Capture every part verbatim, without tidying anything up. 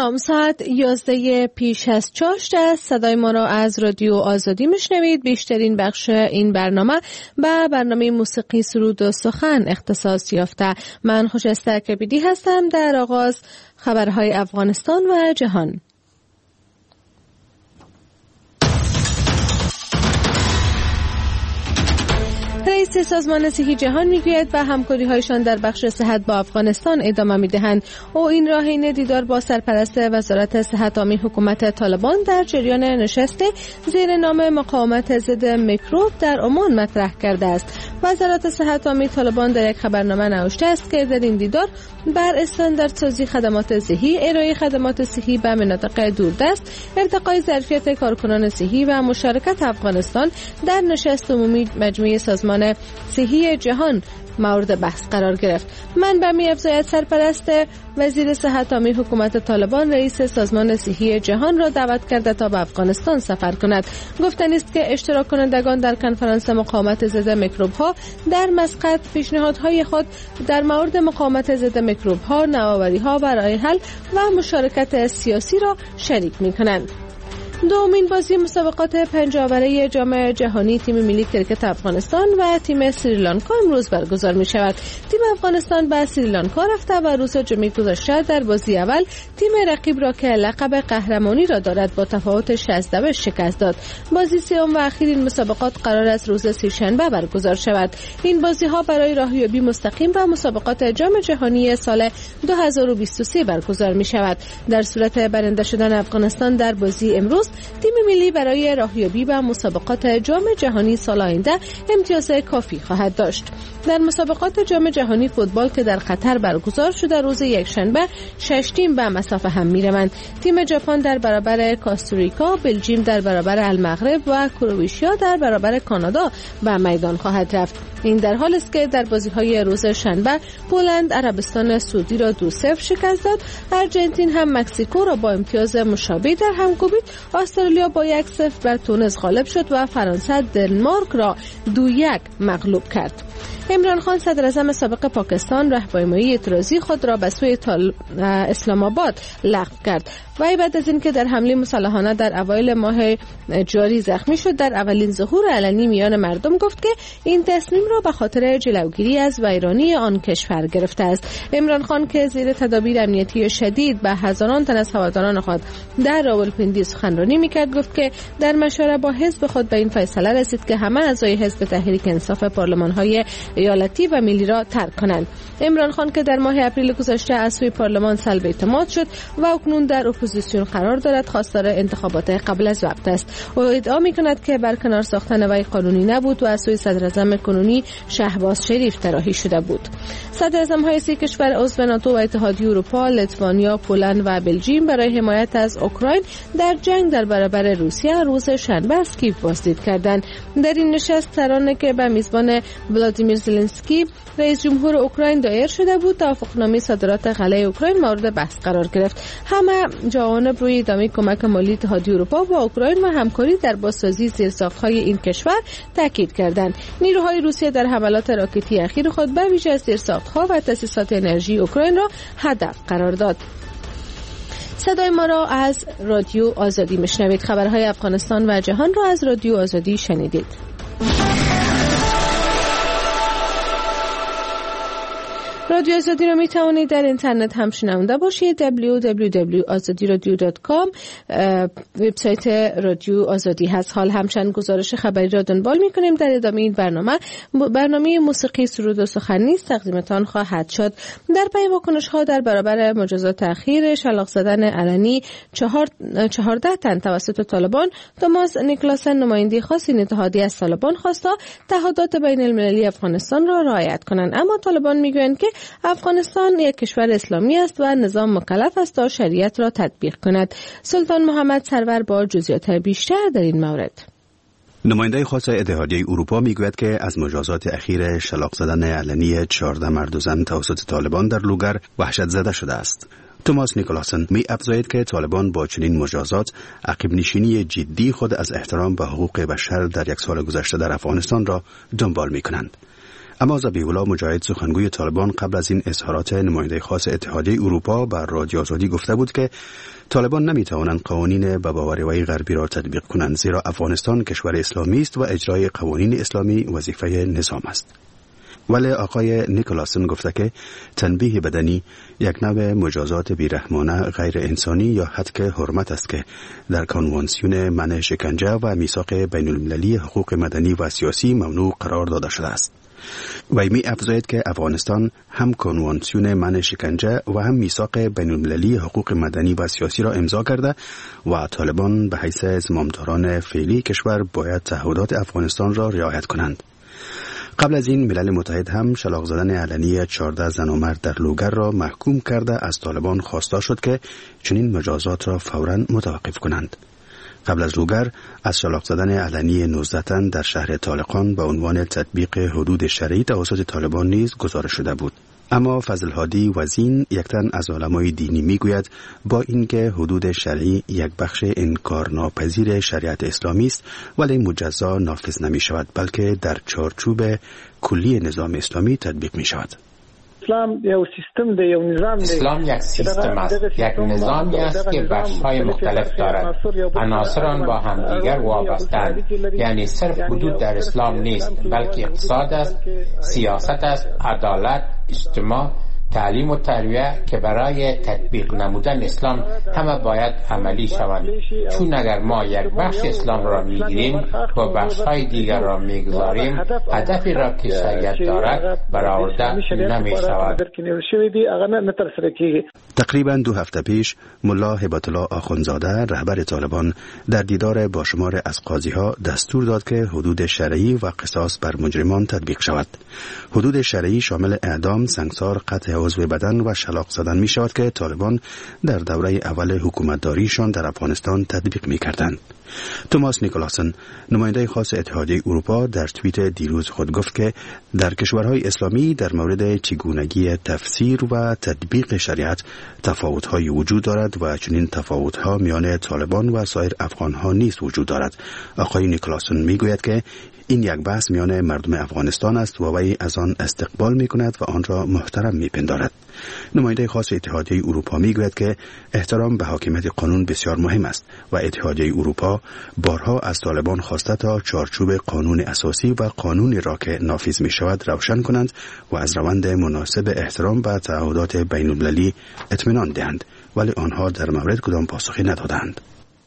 سلام، ساعت یازده پیش از چاشت است. صدای ما را از رادیو آزادی میشنوید. بیشترین بخش این برنامه به برنامه موسیقی سرود و سخن اختصاص یافته. من خجسته کبیدی هستم. در آغاز خبرهای افغانستان و جهان. رئیس سازمان صحی جهان میگوید به همکاری‌هایشان در بخش صحت با افغانستان ادامه می‌دهند. او این راهین دیدار با سرپرست وزارت صحت عامی حکومت طالبان در جریان نشست زیر نام مقاومت ضد میکروب در عمان مطرح کرده است. وزارت صحت عامی طالبان در یک خبرنامه نوشته است که در این دیدار بر استانداردسازی خدمات صحی، ارائه خدمات صحی به مناطق دوردست، ارتقای ظرفیت کارکنان صحی و مشارکت افغانستان در نشست عمومی مجمع سازمان صحی جهان مورد بحث قرار گرفت. منبع می‌افزاید سرپرست وزیر صحت عامی حکومت طالبان رئیس سازمان صحی جهان را دعوت کرده تا به افغانستان سفر کند. گفتنی است که اشتراک کنندگان در کنفرانس مقاومت ضد میکروب‌ها در مسقط پیشنهادهای خود در مورد مقاومت ضد میکروب‌ها، نوآوری‌ها و راه حل و مشارکت سیاسی را شریک می‌کنند. دومین بازی مسابقات پنجاوره جام جهانی تیم ملی کرکت افغانستان و تیم سریلانکا امروز برگزار می شود. تیم افغانستان به سریلانکا رفته و روز جمعه گذشته در بازی اول تیم رقیب را که لقب قهرمانی را دارد با تفاوت شصت به شکست داد. بازی سوم و اخیر این مسابقات قرار است روز سه‌شنبه برگزار شود. این بازی ها برای راهیابی مستقیم به مسابقات جام جهانی سال دو هزار و بیست و سه برگزار می شود. در صورت برنده شدن افغانستان در بازی امروز، تیم ملی برای راهیابی به مسابقات جام جهانی سال آینده امتیاز کافی خواهد داشت. در مسابقات جام جهانی فوتبال که در قطر برگزار شده روز یکشنبه شش تیم به مسافه هم می‌روند. تیم ژاپن در برابر کاستاریکا، بلژیم در برابر المغرب و کرواتیا در برابر کانادا به میدان خواهد رفت. این در حالی است که در بازی‌های روز شنبه پولند عربستان سعودی را دو صفر شکست داد، آرژانتین هم مکزیکو را با امتیاز مشابه در هم کوبید، استرالیا با یک صفر بر تونس غالب شد و فرانسه دنمارک را دو یک مغلوب کرد. عمران خان صدر اعظم سابق پاکستان راهپیمایی اعتراضی خود را به سوی اسلام آباد لغو کرد. وی بعد از اینکه در حمله مسلحانه در اوایل ماه جاری زخمی شد، در اولین ظهور علنی میان مردم گفت که این تصمیم را به خاطر جلوگیری از ویرانی آن کشور گرفته است. عمران خان که زیر تدابیر امنیتی شدید به هزاران تن از هواداران خود در راولپندی سخنرانی میکرد، گفت که در مشوره با حزب خود به این فیصله رسید که همه اعضای حزب تحریک انصاف پارلمان‌های ایالتی و ملی را ترک کنند. عمران خان که در ماه اپریل گذشته از سوی پارلمان سلب اعتماد شد و اکنون در اپوزیسیون قرار دارد، خواستار انتخابات قبل از وقت است. او ادعا می‌کند که برکنار ساختن وی قانونی نبود و از سوی صدر اعظم کنونی شهباز شریف طراحی شده بود. صدر اعظم‌های سه کشور عضو ناتو و اتحادیه اروپا، لیتوانیا، پولند و بلژیم برای حمایت از اوکراین در جنگ در برابر روسیه روز شنبه از کیف بازدید کردند. در این نشست سرانی که به میزبان ولادیمیر زلنسکی رئیس جمهور اوکراین دایر شده بود، توافقنامه صادرات غله اوکراین مورد بحث قرار گرفت. همه جوانب روی ادامه کمک مالی اتحادیه اروپا با اوکراین و همکاری در بازسازی زیرساخت‌های این کشور تاکید کردند. نیروهای روسیه در حملات راکتی اخیر خود به ویژه از زیرساخت‌ها و تأسیسات انرژی اوکراین را هدف قرار داد. صدای ما را از رادیو آزادی میشنوید. خبرهای افغانستان و جهان را از رادیو آزادی شنیدید. رادیو آزادی را می توانید در اینترنت هم شنونده باشید. دبلیو دبلیو دبلیو دات آزادی رادیو دات کام وبسایت رادیو آزادی هست. حال همچنین گزارش خبری را دنبال می کنیم. در ادامه این برنامه برنامه موسیقی سرود و سخن نیز تقدیمتان خواهد شد. در پی واکنش ها در برابر مجازات اخیر شلاق زدن علنی چهار چهارده تن توسط طالبان، توماس نیکلاسن نماینده خاص این اتحادیه از طالبان خواسته تعهدات بین المللی افغانستان را رعایت کنند، اما طالبان میگویند که افغانستان یک کشور اسلامی است و نظام مکلف است تا شریعت را تطبیق کند. سلطان محمد سرور با جزئیات بیشتر در این مورد. نماینده خاص اتحادیه اروپا میگوید که از مجازات اخیر شلاق زدن علنی چهارده مرد و زن توسط طالبان در لوگر وحشت زده شده است. توماس نیکلاسن می افزاید که طالبان با چنین مجازات عقب نشینی جدی خود از احترام به حقوق بشر در یک سال گذشته در افغانستان را دنبال می کنند. اما ذبیح‌الله مجاهد سخنگوی طالبان قبل از این اظهارات نماینده خاص اتحادیه اروپا بر رادیو آزادی گفته بود که طالبان نمیتوانند قوانین به باوری غربی را تطبیق کنند، زیرا افغانستان کشور اسلامی است و اجرای قوانین اسلامی وظیفه نظام است. ولی آقای نیکلاسن گفته که تنبیه بدنی یک نوع مجازات بیرحمانه غیر انسانی یا حد حرمت است که در کنوانسیون منع شکنجه و میثاق بین المللی حقوق مدنی و سیاسی ممنوع قرار داده شده است. و می افزاید که افغانستان هم کنوانسیون منع شکنجه و هم میثاق بین المللی حقوق مدنی و سیاسی را امضا کرده و طالبان به حیث زمامداران فعلی کشور باید تعهدات افغانستان را رعایت کنند. قبل از این ملل متحد هم شلاق زدن علنی چهارده زن و مرد در لوگر را محکوم کرده از طالبان خواسته شد که چنین مجازات را فوراً متوقف کنند. قبل از لوگر از شلاق زدن علنی نوزده تن در شهر طالقان به عنوان تطبیق حدود شرعی توسط طالبان نیز گزارش شده بود. اما فضل هادی وزین یک تن از علمای دینی میگوید با اینکه حدود شرعی یک بخش انکارناپذیر شریعت اسلامی است ولی مجزا نافذ نمی شود بلکه در چارچوب کلی نظام اسلامی تطبیق می شود. اسلام یک سیستم دی، یک نظام دی. اسلام یک سیستم است، یک نظامی است که بخش‌های مختلف دارد. عناصر آن با همدیگر وابسته‌اند. یعنی صرف حدود در اسلام نیست، بلکه اقتصاد است، سیاست است، عدالت، اجتماع، تعلیم و تربیت که برای تطبیق نمودن اسلام همه باید عملی شوند. چون اگر ما یک بخش اسلام را میگیریم و بخش‌های دیگر را میگذاریم، هدفی را که شریعت دارد برآورده نمی شود. تقریبا دو هفته پیش ملا هبت الله آخوندزاده رهبر طالبان در دیدار با شمار از قاضی‌ها دستور داد که حدود شرعی و قصاص بر مجرمان تطبیق شود. حدود شرعی شامل اعدام، سنگسار، قطع عضو بدن و شلاق زدن می شود که طالبان در دوره اول حکومتداریشان در افغانستان تطبیق می کردند. توماس نیکلاسن نماینده خاص اتحادیه اروپا در توییت دیروز خود گفت که در کشورهای اسلامی در مورد چگونگی تفسیر و تطبیق شریعت تفاوت‌های وجود دارد و چنین تفاوت‌ها میان طالبان و سایر افغان‌ها نیز وجود دارد. آقای نیکلاسن میگوید که این یک بحث میان مردم افغانستان است و وی از آن استقبال میکند و آن را محترم میپندارد. نماینده خاص اتحادیه اروپا میگوید که احترام به حاکمیت قانون بسیار مهم است و اتحادیه اروپا بارها از طالبان خواسته تا چارچوب قانون اساسی و قانونی را که نافذ می شود روشن کنند و از روند مناسب احترام به تعهدات بین المللی اطمینان دهند، ولی آنها در مورد کدام پاسخی ندادند.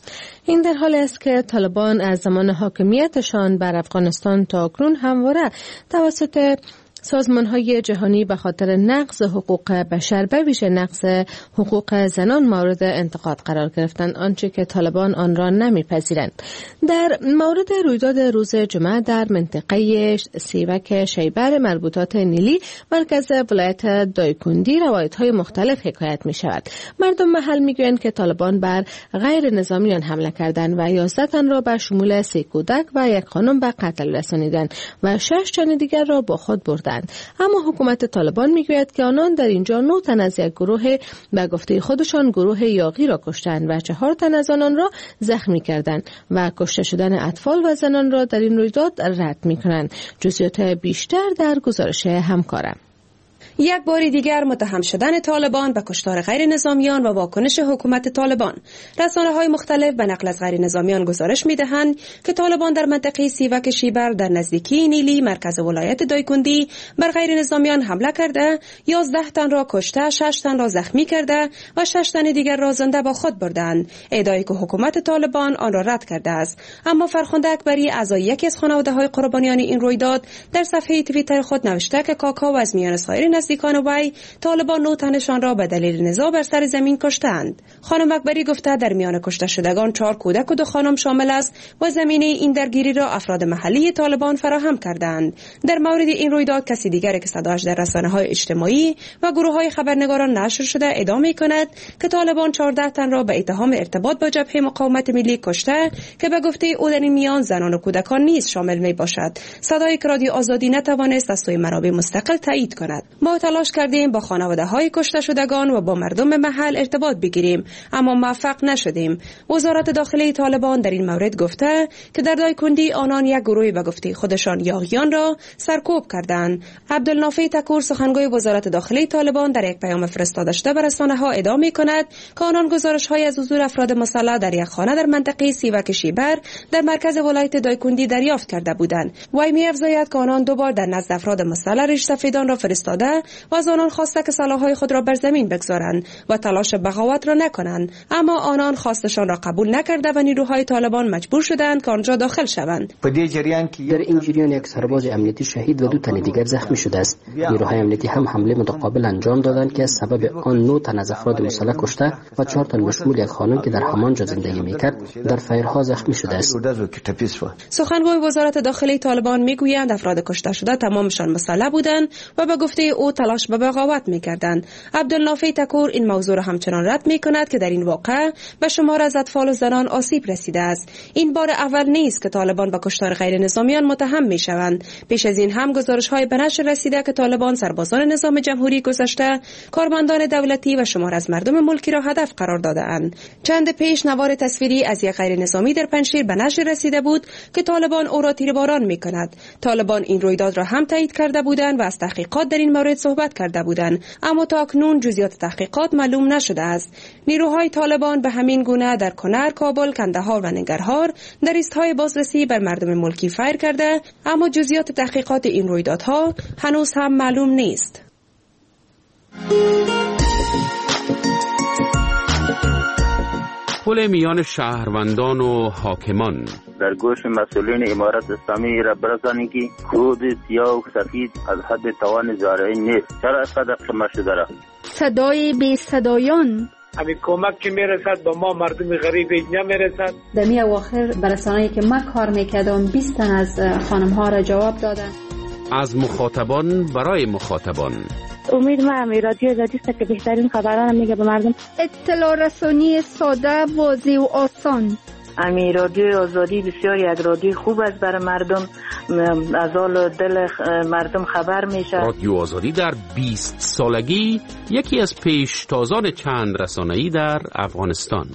این در حالی است که طالبان از زمان حاکمیتشان بر افغانستان تا اکنون همواره توسط سازمان‌های جهانی به خاطر نقض حقوق بشر به ویژه نقض حقوق زنان مورد انتقاد قرار گرفتند، آنچه که طالبان آن را نمی‌پذیرند. در مورد رویداد روز جمعه در منطقه سیوک شیبر مربوطات نیلی مرکز ولایت دایکندی روایت‌های مختلف حکایت می‌شود. مردم محل می‌گویند که طالبان بر غیر نظامیان حمله کردند و یازده تن را به شمول سه کودک و یک خانم به قتل رسانیدند و شش تن دیگر را با خود بردند. اما حکومت طالبان میگوید که آنان در اینجا نه تن از یک گروه به گفته خودشان گروه یاغی را کشتند و چهار تن از آنان را زخمی کردند و کشته شدن اطفال و زنان را در این رویداد رد میکنند. جزئیات بیشتر در گزارش همکارم. یک بار دیگر متهم شدن طالبان به کشتار غیر نظامیان و واکنش حکومت طالبان. رسانه‌های مختلف به نقل از غیر نظامیان گزارش می‌دهند که طالبان در منطقه سیوک شیبر در نزدیکی نیلی مرکز ولایت دایکندی بر غیر نظامیان حمله کرده، یازده تن را کشته، شش تن را زخمی کرده و شش تن دیگر را زنده با خود بردند. ادعای که حکومت طالبان آن را رد کرده است. اما فرخنده اکبری اعضای یکی از خانواده‌های قربانیان این رویداد در صفحه توییتر خود نوشته که کاکا و از میان سایر نزدیکان وی طالبان نو تنشان را به دلیل نزاع بر سر زمین کشتند. خانم اکبری گفته در میان کشته شدگان چهار کودک و دو خانم شامل است و زمینه این درگیری را افراد محلی طالبان فراهم کردند. در مورد این رویداد کسی دیگری که صداش در رسانه‌های اجتماعی و گروه‌های خبرنگاران نشر شده ادعا می‌کند که طالبان چهارده تن را به اتهام ارتباط با جبهه مقاومت ملی کشته که به گفته او در این میان زنان و کودکان نیز شامل می‌باشد. صدای رادیو آزادی نتوانست از سوی منابع مستقل تایید کند. با ما تلاش کردیم با خانواده های کشته شدگان و با مردم محل ارتباط بگیریم اما موفق نشدیم. وزارت داخلی طالبان در این مورد گفته که در دایکندی آنان یک گروه به گفته خودشان یاغیان را سرکوب کردند. عبدالنافع تکور سخنگوی وزارت داخلی طالبان در یک پیام فرستاده شده به رسانه‌ها ادعا می‌کند که آنان گزارش‌های از حضور افراد مسلح در یک خانه در منطقه سیوک شیبر در مرکز ولایت دایکندی دریافت کرده بودند. وی می‌افزاید که آنان دو بار در نزد افراد مسلح ریش سفیدان را فرستاده و از آنان خواسته که سلاح‌های خود را بر زمین بگذارند و تلاش بغاوت را نکنند، اما آنان خواستشان را قبول نکرده و نیروهای طالبان مجبور شدند که آنجا داخل شوند. در این جریان یک سرباز امنیتی شهید و دو تن دیگر زخمی شده است. نیروهای امنیتی هم حمله متقابل انجام دادند که سبب آن نه تن از افراد مسلح کشته و چهار تن مشمول یک خانم که در همانجا زندگی میکرد در فایرها زخمی شده است. سخنگوی وزارت داخلی طالبان میگویند افراد کشته شده تمامشان مسلح بودند و به گفته او تلاش به بغاوت میکردند. عبدالنافع تکور این موضوع را همچنان رد میکند که در این واقعه به شمار از اطفال و زنان آسیب رسیده است. این بار اول نیست که طالبان به کشتار غیر نظامیان متهم میشوند. پیش از این هم گزارش‌های به نشر رسیده که طالبان سربازان نظام جمهوری گذشته، کارمندان دولتی و شمار از مردم ملکی را هدف قرار داده‌اند. چند پیش نوار تصویری از یک غیر نظامی در پنجشیر به نشر رسیده بود که طالبان او را تیرباران می‌کند. طالبان این رویداد را هم تایید کرده بودند و از تحقیقات در این مورد صحبت کرده بودند، اما تا اکنون جزئیات تحقیقات معلوم نشده است. نیروهای طالبان به همین گونه در کنر، کابل، کندهار و ننگرهار در ایستهای بازرسی بر مردم ملکی فایر کرده، اما جزئیات تحقیقات این رویدادها هنوز هم معلوم نیست. پل میان شهروندان و حاکمان در گوش مسئولین امارت اسلامی را برسانید که کود سیاه و سفید از حد توان زارعین نیست. چرا اسقدر قمه شده را؟ صدای بی صدایان همین کمک که میرسد با ما مردم غریب اینجا میرسد. در می اواخر برسانه‌ای که ما کار میکردم بیست تن از خانم ها را جواب دادن. از مخاطبان برای مخاطبان. امید ما هم رادیو زادیست که بهترین خبران میگه به مردم. اطلاع رسانی ساده، واضح و آسان. امی رادیو آزادی بسیار یک رادیو خوب است برای مردم، از حال دل مردم خبر میشه. رادیو آزادی در بیست سالگی یکی از پیشتازان چند رسانه‌ای در افغانستان.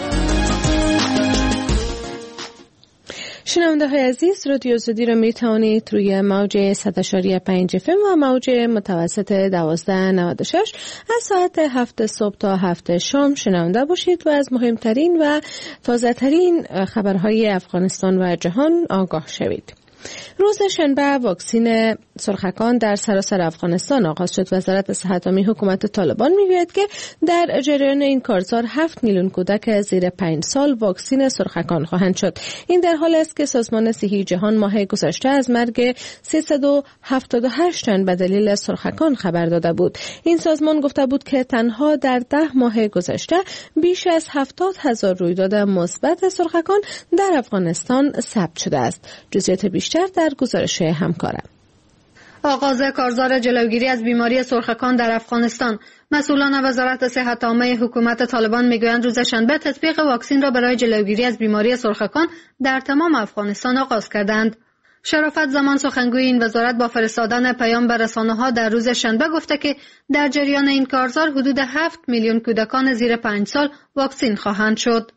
شنونده های عزیز، رادیو آزادی را می توانید روی موج صد و شش و پنج اف ام و موج متوسط دوازده نود و شش از ساعت هفت صبح تا هفت شام شنونده باشید و از مهمترین و تازه ترین خبرهای افغانستان و جهان آگاه شوید. روز شنبه واکسین سرخکان در سراسر افغانستان آغاز شد. وزارت صحت عامه حکومت طالبان میگوید که در جریان این کارزار هفت میلیون کودک زیر پنج سال واکسین سرخکان خواهند شد. این در حالی است که سازمان صحی جهان ماه گذشته از مرگ سیصد و هفتاد و هشت تن به دلیل سرخکان خبر داده بود. این سازمان گفته بود که تنها در ده ماه گذشته بیش از هفتاد هزار رویداد مثبت سرخکان در افغانستان ثبت شده است. جزئیات بیشتر در گزارش همکارم. آغاز کارزار جلوگیری از بیماری سرخکان در افغانستان. مسئولان وزارت صحت عامه حکومت طالبان میگویند روز شنبه تطبیق واکسین را برای جلوگیری از بیماری سرخکان در تمام افغانستان آغاز کردند. شرافت زمان سخنگوی این وزارت با فرستادن پیام به رسانه‌ها در روز شنبه گفته که در جریان این کارزار حدود هفت میلیون کودکان زیر پنج سال واکسین خواهند شد.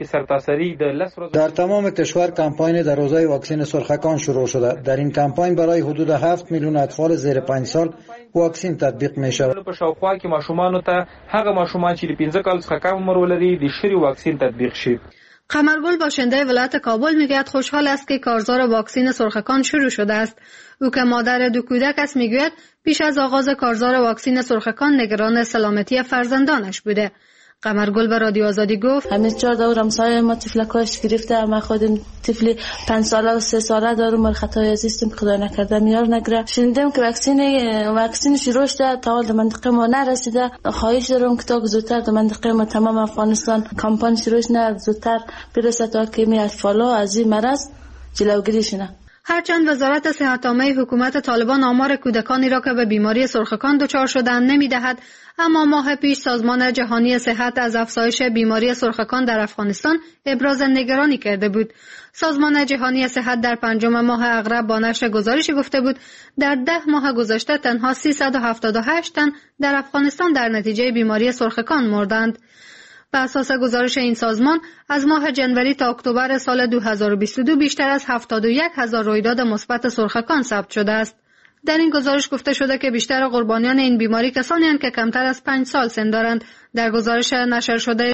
در تمام کشور کمپاین در حوزه واکسین سرخکان شروع شده. در این کمپاین برای حدود هفت میلیون اطفال زیر پنج سال واکسین تطبیق می شود. په شاوخوا کې ماشومانو ته هغه ماشومان چې د پنځه کال څخه کم عمر ولري د شری واکسین تطبیق شي. قمرگل باشنده ولایت کابل میگوید خوشحال است که کارزار واکسین سرخکان شروع شده است. او که مادر دو کودک است میگوید پیش از آغاز کارزار واکسین سرخکان نگران سلامتی فرزندانش بوده. قمرگل به رادیو آزادی گفت همین چهار دور همسایه ما تفلکاش گرفته، ما خودم طفلی پنج ساله و سه ساله دارم، مال خطای عزیزم خدا نکرده میار نگره. شنیدم که واکسین واکسین شروع شده، تا حال منطقه ما نرسیده. خواهش دارم که تا زودتر در منطقه ما تمام افغانستان کمپاین شروع شه، زودتر برسه تا که می اطفالا از این مرض جلوگیری شه. هرچند وزارت صحت عامه حکومت طالبان آمار کودکانی را که به بیماری سرخکان دچار شدند نمی‌دهد، اما ماه پیش سازمان جهانی صحت از افزایش بیماری سرخکان در افغانستان ابراز نگرانی کرده بود. سازمان جهانی صحت در پنجم ماه اغرب با نشر گزارشی گفته بود در ده ماه گذشته تنها سیصد و هفتاد و هشت تن در افغانستان در نتیجه بیماری سرخکان مردند. بر اساس گزارش این سازمان از ماه جنوری تا اکتبر سال دو هزار و بیست و دو بیشتر از هفتاد و یک هزار رویداد مثبت سرخکان ثبت شده است. در این گزارش گفته شده که بیشتر قربانیان این بیماری کسانی هستند که کمتر از پنج سال سن دارند. در گزارش نشر شده